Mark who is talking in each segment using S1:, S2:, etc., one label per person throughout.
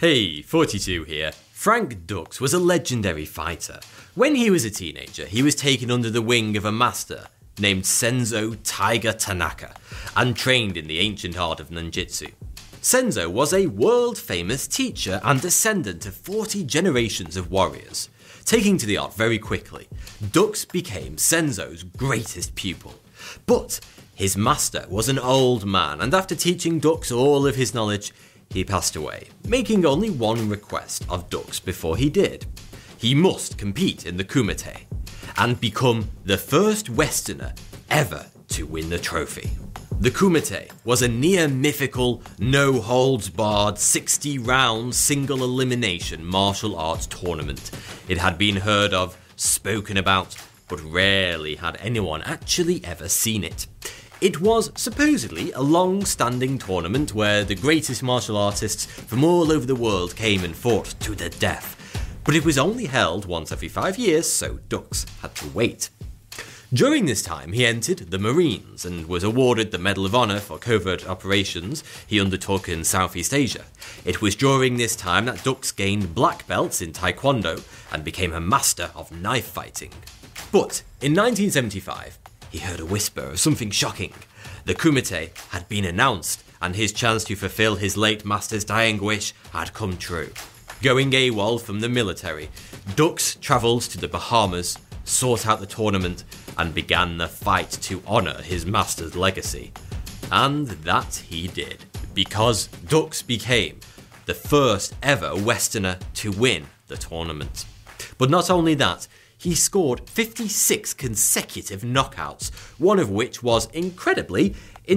S1: Hey, 42 here. Frank Dux was a legendary fighter. When he was a teenager, he was taken under the wing of a master named Senzo Tiger Tanaka and trained in the ancient art of ninjutsu. Senzo was a world-famous teacher and descendant of 40 generations of warriors. Taking to the art very quickly, Dux became Senzo's greatest pupil. But his master was an old man, and after teaching Dux all of his knowledge, he passed away, making only one request of Dux before he did. He must compete in the Kumite and become the first Westerner ever to win the trophy. The Kumite was a near-mythical, no-holds-barred, 60-round, single-elimination martial arts tournament. It had been heard of, spoken about, but rarely had anyone actually ever seen it. It was supposedly a long-standing tournament where the greatest martial artists from all over the world came and fought to the death. But it was only held once every 5 years, so Dux had to wait. During this time, he entered the Marines and was awarded the Medal of Honor for covert operations he undertook in Southeast Asia. It was during this time that Dux gained black belts in Taekwondo and became a master of knife fighting. But in 1975, he heard a whisper of something shocking. The Kumite had been announced, and his chance to fulfill his late master's dying wish had come true. Going AWOL from the military, Dux travelled to the Bahamas, sought out the tournament, and began the fight to honour his master's legacy. And that he did, because Dux became the first ever Westerner to win the tournament. But not only that, he scored 56 consecutive knockouts, one of which was, incredibly, in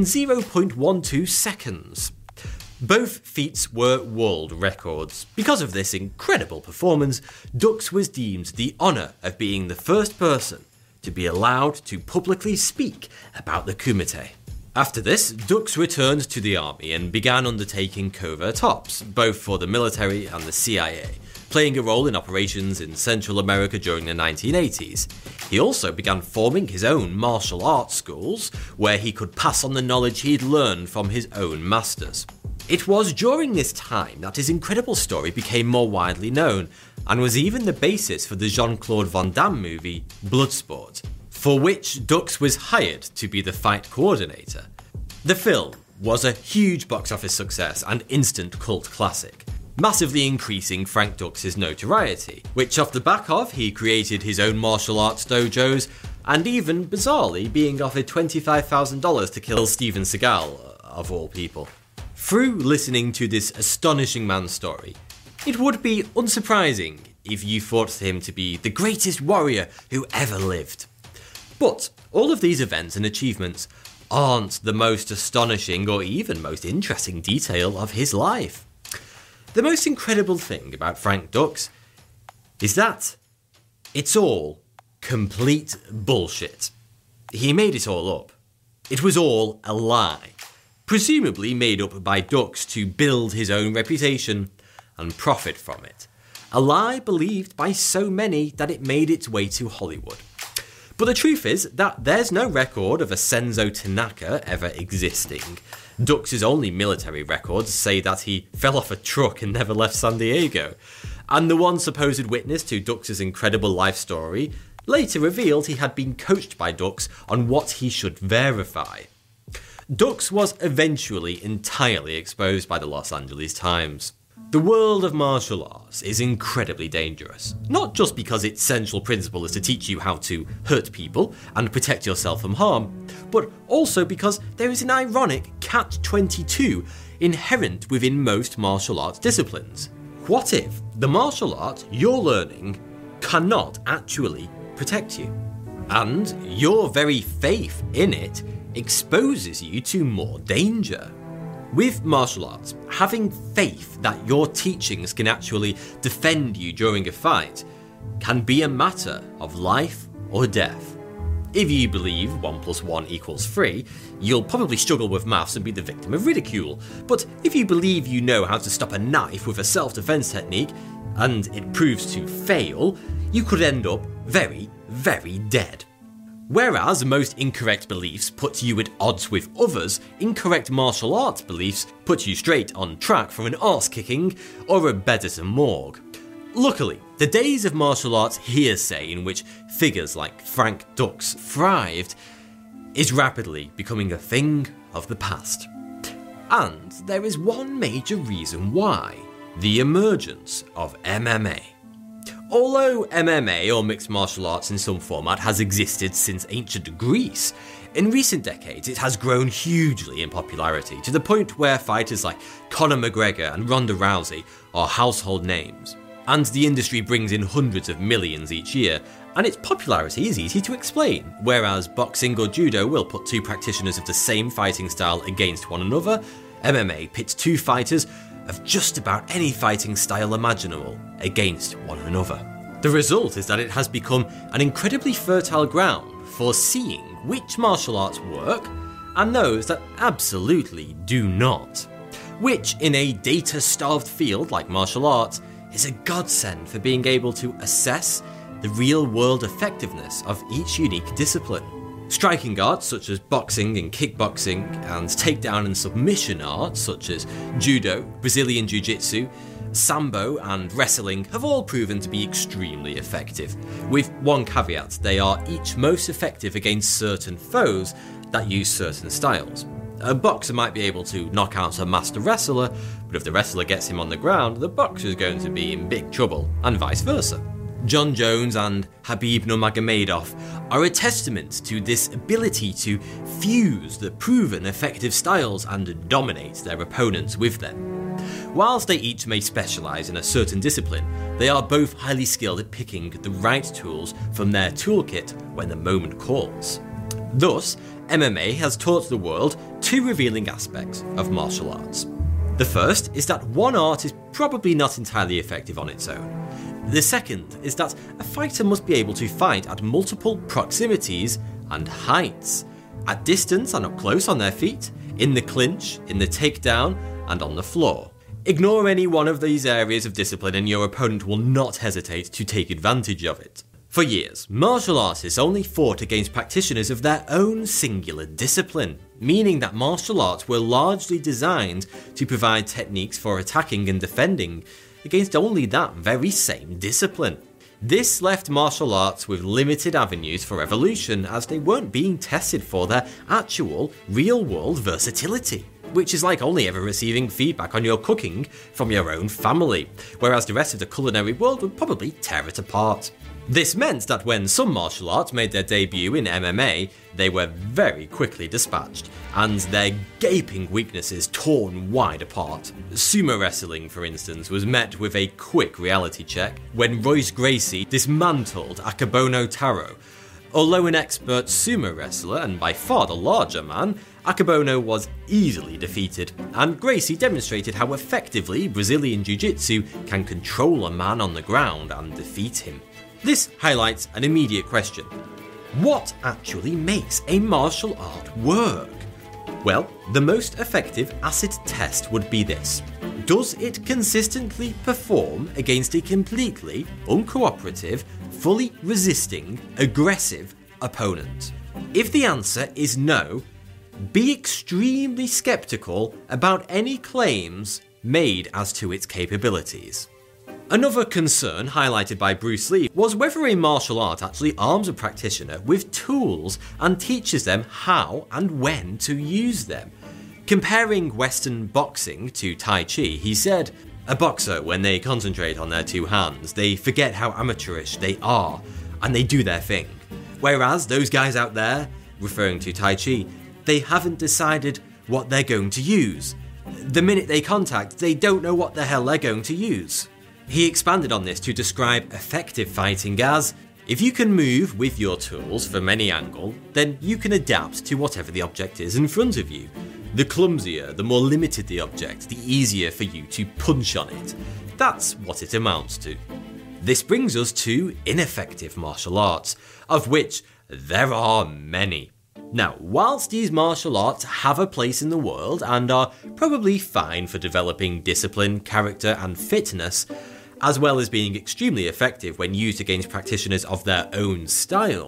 S1: 0.12 seconds. Both feats were world records. Because of this incredible performance, Dux was deemed the honour of being the first person to be allowed to publicly speak about the Kumite. After this, Dux returned to the army and began undertaking covert ops, both for the military and the CIA, playing a role in operations in Central America during the 1980s. He also began forming his own martial arts schools, where he could pass on the knowledge he'd learned from his own masters. It was during this time that his incredible story became more widely known, and was even the basis for the Jean-Claude Van Damme movie Bloodsport, for which Dux was hired to be the fight coordinator. The film was a huge box office success and instant cult classic, massively increasing Frank Dux's notoriety, which off the back of he created his own martial arts dojos, and even bizarrely being offered $25,000 to kill Steven Seagal, of all people. Through listening to this astonishing man's story, it would be unsurprising if you thought him to be the greatest warrior who ever lived. But all of these events and achievements aren't the most astonishing or even most interesting detail of his life. The most incredible thing about Frank Dux is that it's all complete bullshit. He made it all up. It was all a lie, presumably made up by Dux to build his own reputation and profit from it. A lie believed by so many that it made its way to Hollywood. But the truth is that there's no record of a Senzo Tanaka ever existing. Dux's only military records say that he fell off a truck and never left San Diego. And the one supposed witness to Dux's incredible life story later revealed he had been coached by Dux on what he should verify. Dux was eventually entirely exposed by the Los Angeles Times. The world of martial arts is incredibly dangerous, not just because its central principle is to teach you how to hurt people and protect yourself from harm, but also because there is an ironic catch-22 inherent within most martial arts disciplines. What if the martial art you're learning cannot actually protect you? And your very faith in it exposes you to more danger. With martial arts, having faith that your teachings can actually defend you during a fight can be a matter of life or death. If you believe 1 + 1 = 3, you'll probably struggle with maths and be the victim of ridicule. But if you believe you know how to stop a knife with a self-defense technique, and it proves to fail, you could end up very, very dead. Whereas most incorrect beliefs put you at odds with others, incorrect martial arts beliefs put you straight on track for an arse-kicking or a bed at a morgue. Luckily, the days of martial arts hearsay in which figures like Frank Dux thrived is rapidly becoming a thing of the past. And there is one major reason why: the emergence of MMA. Although MMA, or mixed martial arts in some format, has existed since ancient Greece, in recent decades it has grown hugely in popularity, to the point where fighters like Conor McGregor and Ronda Rousey are household names. And the industry brings in hundreds of millions each year, and its popularity is easy to explain. Whereas boxing or judo will put two practitioners of the same fighting style against one another, MMA pits two fighters of just about any fighting style imaginable against one another. The result is that it has become an incredibly fertile ground for seeing which martial arts work and those that absolutely do not, which in a data-starved field like martial arts is a godsend for being able to assess the real-world effectiveness of each unique discipline. Striking arts such as boxing and kickboxing, and takedown and submission arts such as judo, Brazilian jiu-jitsu, sambo and wrestling have all proven to be extremely effective. With one caveat: they are each most effective against certain foes that use certain styles. A boxer might be able to knock out a master wrestler, but if the wrestler gets him on the ground, the boxer is going to be in big trouble, and vice versa. Jon Jones and Khabib Nurmagomedov are a testament to this ability to fuse the proven effective styles and dominate their opponents with them. Whilst they each may specialise in a certain discipline, they are both highly skilled at picking the right tools from their toolkit when the moment calls. Thus, MMA has taught the world two revealing aspects of martial arts. The first is that one art is probably not entirely effective on its own. The second is that a fighter must be able to fight at multiple proximities and heights, at distance and up close on their feet, in the clinch, in the takedown, and on the floor. Ignore any one of these areas of discipline and your opponent will not hesitate to take advantage of it. For years, martial artists only fought against practitioners of their own singular discipline, meaning that martial arts were largely designed to provide techniques for attacking and defending against only that very same discipline. This left martial arts with limited avenues for evolution, as they weren't being tested for their actual, real-world versatility, which is like only ever receiving feedback on your cooking from your own family, whereas the rest of the culinary world would probably tear it apart. This meant that when some martial arts made their debut in MMA, they were very quickly dispatched, and their gaping weaknesses torn wide apart. Sumo wrestling, for instance, was met with a quick reality check when Royce Gracie dismantled Akebono Taro. Although an expert sumo wrestler and by far the larger man, Akebono was easily defeated, and Gracie demonstrated how effectively Brazilian Jiu-Jitsu can control a man on the ground and defeat him. This highlights an immediate question. What actually makes a martial art work? Well, the most effective acid test would be this. Does it consistently perform against a completely uncooperative, fully resisting, aggressive opponent? If the answer is no, be extremely skeptical about any claims made as to its capabilities. Another concern highlighted by Bruce Lee was whether a martial art actually arms a practitioner with tools and teaches them how and when to use them. Comparing Western boxing to Tai Chi, he said, "A boxer, when they concentrate on their two hands, they forget how amateurish they are, and they do their thing. Whereas those guys out there," referring to Tai Chi, "they haven't decided what they're going to use. The minute they contact, they don't know what the hell they're going to use." He expanded on this to describe effective fighting as, if you can move with your tools from any angle, then you can adapt to whatever the object is in front of you. The clumsier, the more limited the object, the easier for you to punch on it. That's what it amounts to. This brings us to ineffective martial arts, of which there are many. Now, whilst these martial arts have a place in the world and are probably fine for developing discipline, character and fitness, as well as being extremely effective when used against practitioners of their own style,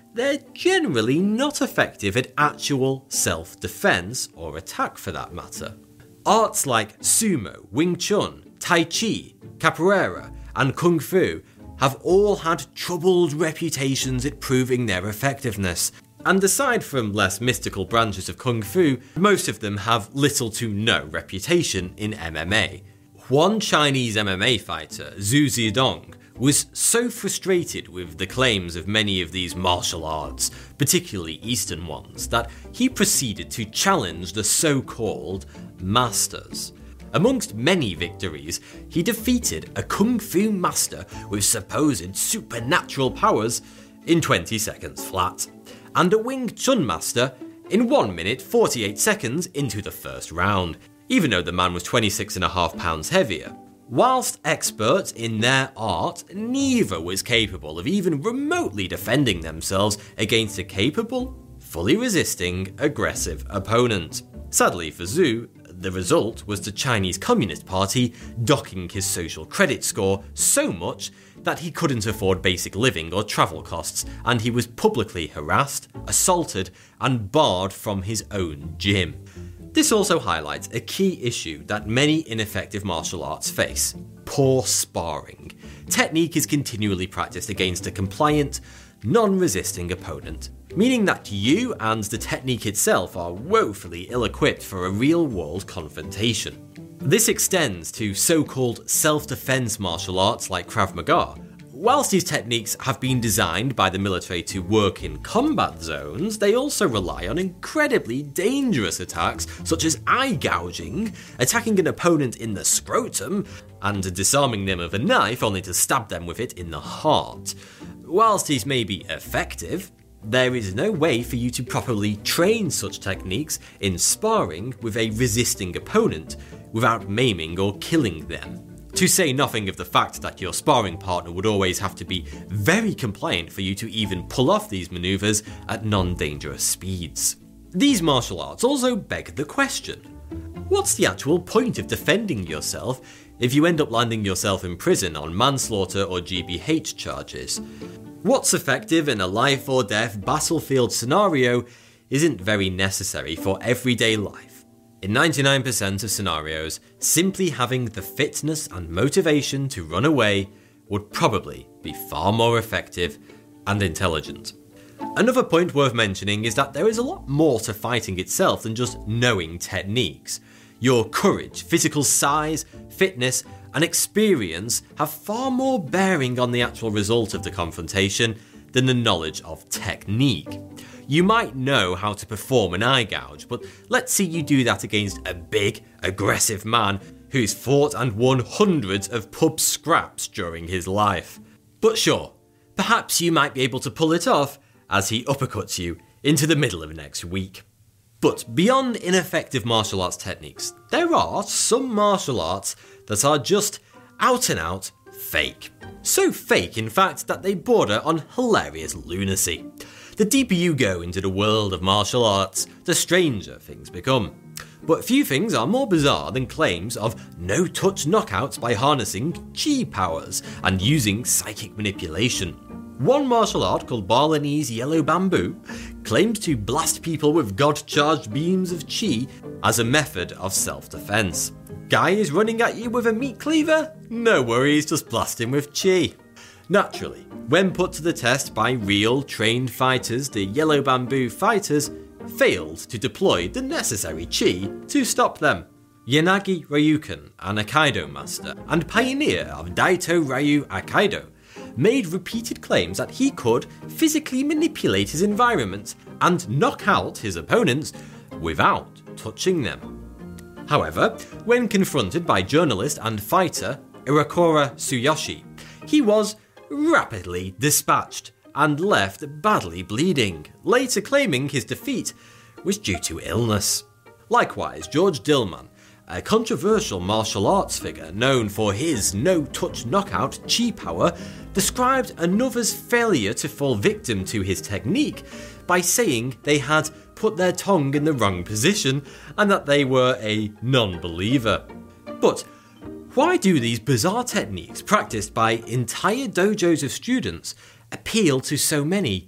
S1: they're generally not effective at actual self-defense, or attack for that matter. Arts like sumo, Wing Chun, Tai Chi, Capoeira, and Kung Fu have all had troubled reputations at proving their effectiveness. And aside from less mystical branches of Kung Fu, most of them have little to no reputation in MMA. One Chinese MMA fighter, Zhu Zedong, was so frustrated with the claims of many of these martial arts, particularly Eastern ones, that he proceeded to challenge the so-called masters. Amongst many victories, he defeated a Kung Fu master with supposed supernatural powers in 20 seconds flat, and a Wing Chun master in 1 minute 48 seconds into the first round, even though the man was 26.5 pounds heavier. Whilst experts in their art, neither was capable of even remotely defending themselves against a capable, fully resisting, aggressive opponent. Sadly for Zhu, the result was the Chinese Communist Party docking his social credit score so much that he couldn't afford basic living or travel costs, and he was publicly harassed, assaulted, and barred from his own gym. This also highlights a key issue that many ineffective martial arts face: poor sparring. Technique is continually practiced against a compliant, non-resisting opponent, meaning that you and the technique itself are woefully ill-equipped for a real-world confrontation. This extends to so-called self-defense martial arts like Krav Maga. Whilst these techniques have been designed by the military to work in combat zones, they also rely on incredibly dangerous attacks such as eye gouging, attacking an opponent in the scrotum, and disarming them with a knife only to stab them with it in the heart. Whilst these may be effective, there is no way for you to properly train such techniques in sparring with a resisting opponent without maiming or killing them. To say nothing of the fact that your sparring partner would always have to be very compliant for you to even pull off these maneuvers at non-dangerous speeds. These martial arts also beg the question: what's the actual point of defending yourself if you end up landing yourself in prison on manslaughter or GBH charges? What's effective in a life or death battlefield scenario isn't very necessary for everyday life. In 99% of scenarios, simply having the fitness and motivation to run away would probably be far more effective and intelligent. Another point worth mentioning is that there is a lot more to fighting itself than just knowing techniques. Your courage, physical size, fitness, and experience have far more bearing on the actual result of the confrontation than the knowledge of technique. You might know how to perform an eye gouge, but let's see you do that against a big, aggressive man who's fought and won hundreds of pub scraps during his life. But sure, perhaps you might be able to pull it off as he uppercuts you into the middle of next week. But beyond ineffective martial arts techniques, there are some martial arts that are just out and out fake. So fake, in fact, that they border on hilarious lunacy. The deeper you go into the world of martial arts, the stranger things become. But few things are more bizarre than claims of no-touch knockouts by harnessing chi powers and using psychic manipulation. One martial art called Balinese Yellow Bamboo claims to blast people with god-charged beams of chi as a method of self-defense. Guy is running at you with a meat cleaver? No worries, just blast him with chi. Naturally, when put to the test by real, trained fighters, the Yellow Bamboo fighters failed to deploy the necessary chi to stop them. Yanagi Ryuken, an Aikido master and pioneer of Daito Ryu Aikido, made repeated claims that he could physically manipulate his environment and knock out his opponents without touching them. However, when confronted by journalist and fighter Irakura Tsuyoshi, he was rapidly dispatched and left badly bleeding, later claiming his defeat was due to illness. Likewise, George Dillman, a controversial martial arts figure known for his no-touch knockout chi power, described another's failure to fall victim to his technique by saying they had put their tongue in the wrong position and that they were a non-believer. But why do these bizarre techniques practiced by entire dojos of students appeal to so many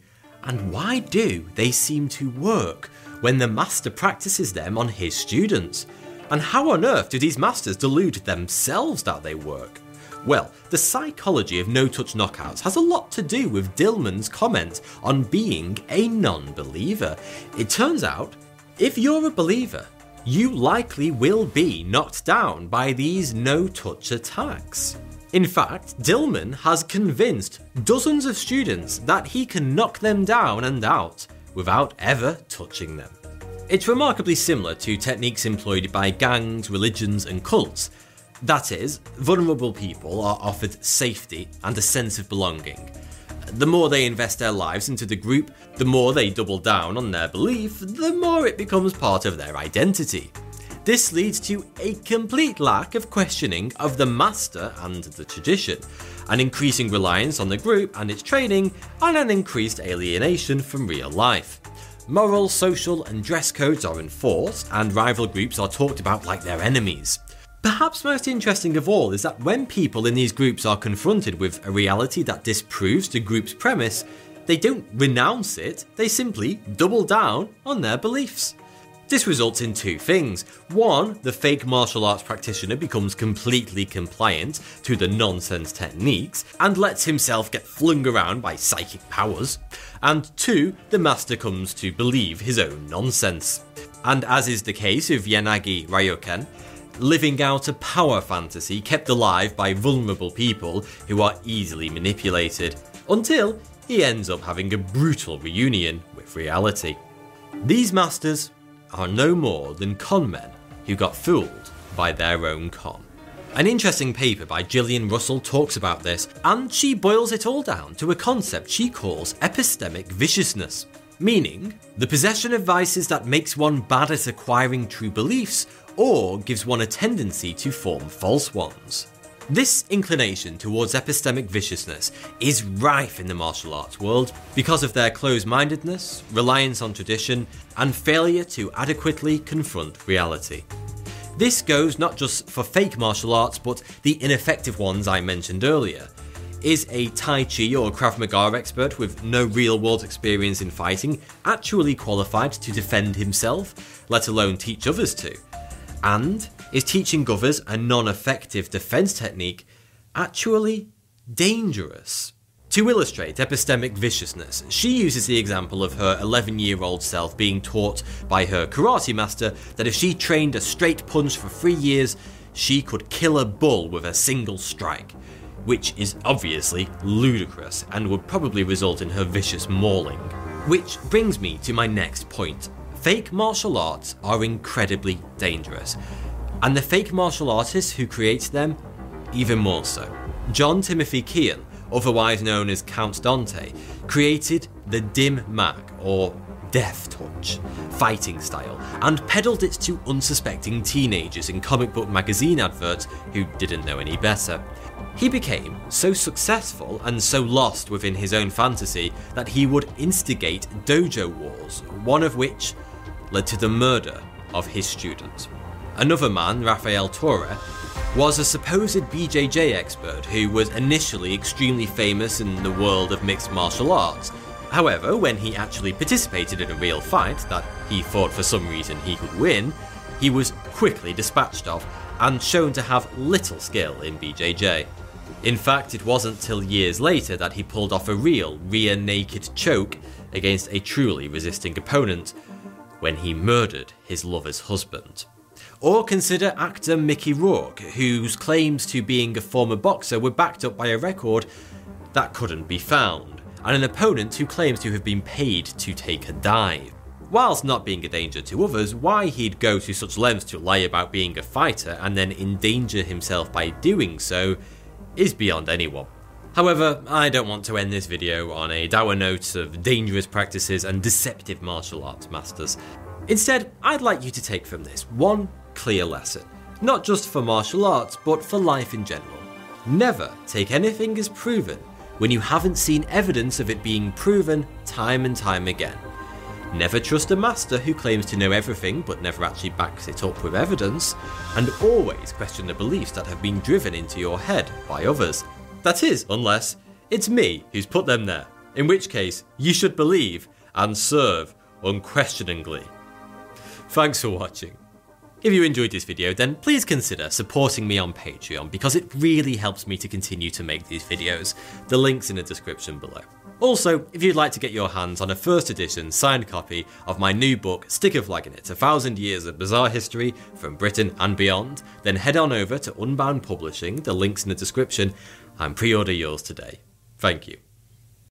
S1: And why do they seem to work when the master practices them on his students? And how on earth do these masters delude themselves that they work? Well, the psychology of no-touch knockouts has a lot to do with Dillman's comment on being a non-believer. It turns out, if you're a believer, you likely will be knocked down by these no-touch attacks. In fact, Dillman has convinced dozens of students that he can knock them down and out without ever touching them. It's remarkably similar to techniques employed by gangs, religions, and cults. That is, vulnerable people are offered safety and a sense of belonging. The more they invest their lives into the group, the more they double down on their belief, the more it becomes part of their identity. This leads to a complete lack of questioning of the master and the tradition, an increasing reliance on the group and its training, and an increased alienation from real life. Moral, social, and dress codes are enforced, and rival groups are talked about like they're enemies. Perhaps most interesting of all is that when people in these groups are confronted with a reality that disproves the group's premise, they don't renounce it, they simply double down on their beliefs. This results in two things. One, the fake martial arts practitioner becomes completely compliant to the nonsense techniques and lets himself get flung around by psychic powers. And two, the master comes to believe his own nonsense. And as is the case of Yanagi Ryoken, living out a power fantasy kept alive by vulnerable people who are easily manipulated, until he ends up having a brutal reunion with reality. These masters are no more than con men who got fooled by their own con. An interesting paper by Gillian Russell talks about this, and she boils it all down to a concept she calls epistemic viciousness, meaning the possession of vices that makes one bad at acquiring true beliefs or gives one a tendency to form false ones. This inclination towards epistemic viciousness is rife in the martial arts world because of their close-mindedness, reliance on tradition, and failure to adequately confront reality. This goes not just for fake martial arts, but the ineffective ones I mentioned earlier. Is a Tai Chi or Krav Maga expert with no real-world experience in fighting actually qualified to defend himself, let alone teach others to? And is teaching others a non-effective defense technique actually dangerous? To illustrate epistemic viciousness, she uses the example of her 11-year-old self being taught by her karate master that if she trained a straight punch for 3 years, she could kill a bull with a single strike, which is obviously ludicrous and would probably result in her vicious mauling. Which brings me to my next point. Fake martial arts are incredibly dangerous, and the fake martial artists who create them, even more so. John Timothy Kean, otherwise known as Count Dante, created the Dim Mak, or Death Touch, fighting style, and peddled it to unsuspecting teenagers in comic book magazine adverts who didn't know any better. He became so successful and so lost within his own fantasy that he would instigate dojo wars, one of which led to the murder of his student. Another man, Rafael Torre, was a supposed BJJ expert who was initially extremely famous in the world of mixed martial arts. However, when he actually participated in a real fight that he thought for some reason he could win, he was quickly dispatched of and shown to have little skill in BJJ. In fact, it wasn't till years later that he pulled off a real rear naked choke against a truly resisting opponent, when he murdered his lover's husband. Or consider actor Mickey Rourke, whose claims to being a former boxer were backed up by a record that couldn't be found, and an opponent who claims to have been paid to take a dive. Whilst not being a danger to others, why he'd go to such lengths to lie about being a fighter and then endanger himself by doing so is beyond anyone. However, I don't want to end this video on a dour note of dangerous practices and deceptive martial arts masters. Instead, I'd like you to take from this one clear lesson, not just for martial arts, but for life in general. Never take anything as proven when you haven't seen evidence of it being proven time and time again. Never trust a master who claims to know everything but never actually backs it up with evidence, and always question the beliefs that have been driven into your head by others. That is, unless it's me who's put them there. in which case you should believe and serve unquestioningly. Thanks for watching. If you enjoyed this video, then please consider supporting me on Patreon because it really helps me to continue to make these videos. The link's in the description below. Also, if you'd like to get your hands on a first edition signed copy of my new book, Stick a Flag in It, 1,000 Years of Bizarre History from Britain and Beyond, then head on over to Unbound Publishing, the link's in the description, and pre-order yours today. Thank you.